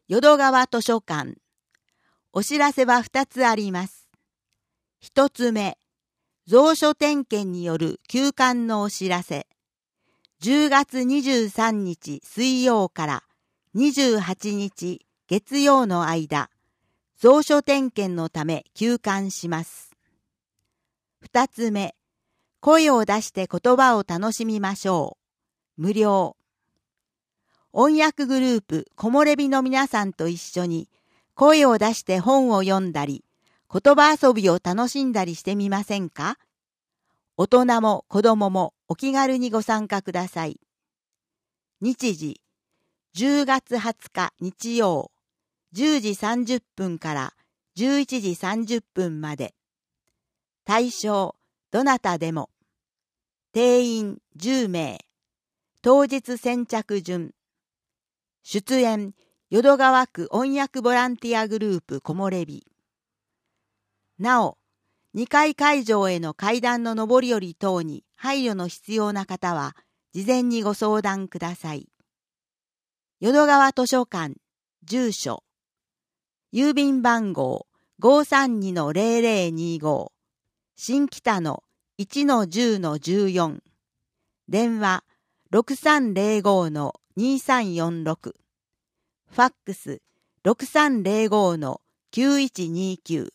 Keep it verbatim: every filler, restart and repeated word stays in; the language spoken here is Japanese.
淀川図書館。お知らせはふたつあります。ひとつめ、蔵書点検による休館のお知らせ。じゅうがつにじゅうさんにち水曜からにじゅうはちにち月曜の間、蔵書点検のため休館します。ふたつめ、声を出して言葉を楽しみましょう。無料。音訳グループ木漏れ日の皆さんと一緒に声を出して本を読んだり、言葉遊びを楽しんだりしてみませんか？大人も子供もお気軽にご参加ください。日時、じゅうがつはつか日曜、じゅうじさんじゅっぷんからじゅういちじさんじゅっぷんまで。対象、どなたでも。定員じゅうめい。当日先着順。出演、淀川区音訳ボランティアグループ木漏れ日。なお、にかい会場への階段の上り下り等に配慮の必要な方は、事前にご相談ください。淀川図書館、住所。郵便番号 ごーさんにのゼロゼロにご。新北の いちのじゅうのじゅうよん。電話 ろくさんゼロごのにさんよんろく。ファックス ろくさんゼロごのきゅういちにきゅう。